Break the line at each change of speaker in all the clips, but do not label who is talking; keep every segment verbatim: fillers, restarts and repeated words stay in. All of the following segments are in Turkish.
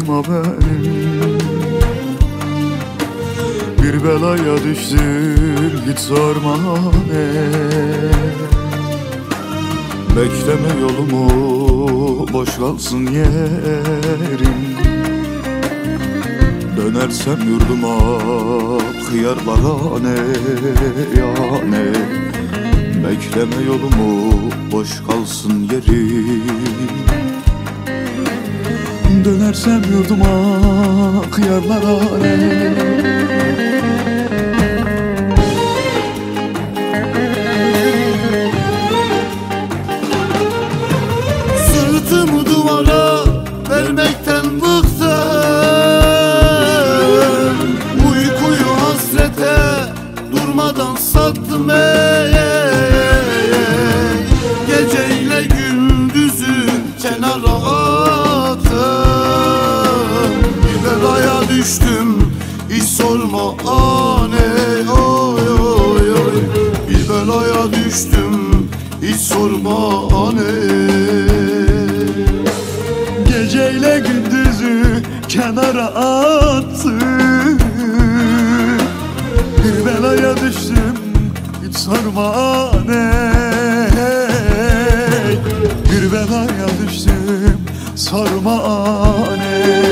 sorma benim. Bir belaya düştüm hiç sorma ne. Bekleme yolumu, boş kalsın yerim. Dönersem yurduma, hıyarlara ne ya ne. Bekleme yolumu, boş kalsın yerim. Dönersem yurduma, hıyarlara ne.
Sırtımı duvara vermekten bıktım. Uykuyu hasrete durmadan sattım ey, ey, ey. Geceyle gündüzü kenara attım. Bir belaya düştüm hiç sorma aney, oy oy oy. Bir belaya düştüm hiç sorma aney.
Geceyle gündüzü kenara attım. Bir belaya düştüm hiç sorma ne. Bir belaya düştüm sorma ne.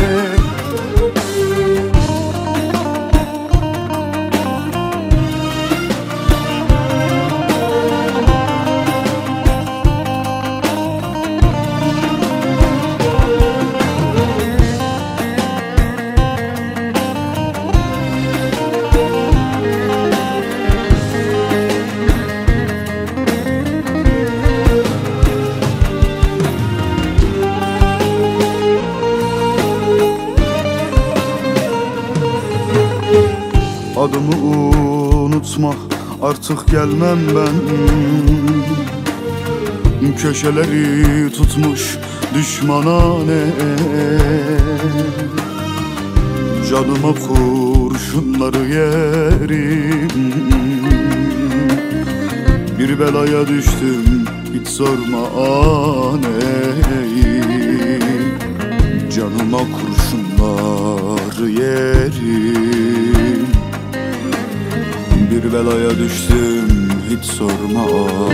Adımı unutma, artık gelmem ben. Köşeleri tutmuş düşmana ne. Canıma kurşunları yerim. Bir belaya düştüm hiç sorma aney. Canıma kurşunları yerim. Bir belaya düştüm hiç sorma.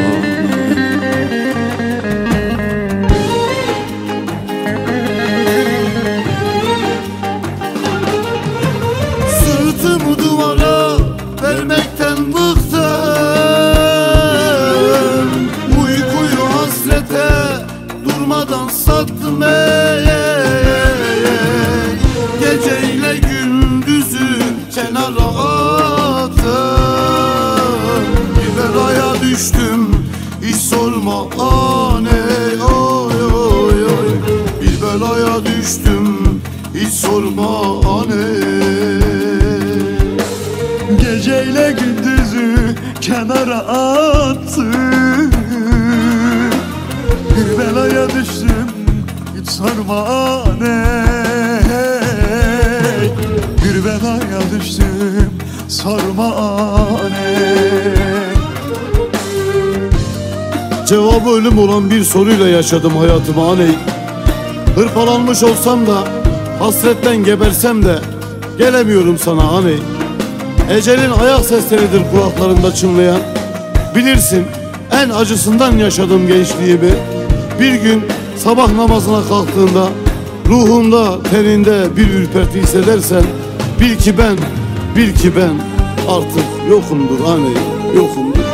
Sırtımı duvara vermekten bıktım. Uykuyu hasrete durmadan sattım ey, ey, ey. Geceyle gündüzü kenara attım. Bir belaya düştüm hiç sorma aney, oy oy oy. Bir belaya düştüm hiç sorma aney.
Geceyle gündüzü kenara attım. Bir belaya düştüm hiç sorma ne. Bir belaya düştüm sorma ne.
Cevabı ölüm olan bir soruyla yaşadım hayatımı aney. Hırpalanmış olsam da, hasretten gebersem de gelemiyorum sana aney. Ecelin ayak sesleridir kulaklarında çınlayan. Bilirsin en acısından yaşadım gençliğimi. Bir gün sabah namazına kalktığında ruhunda, teninde bir ürperti hissedersen bil ki ben, bil ki ben artık yokumdur aney, yokumdur.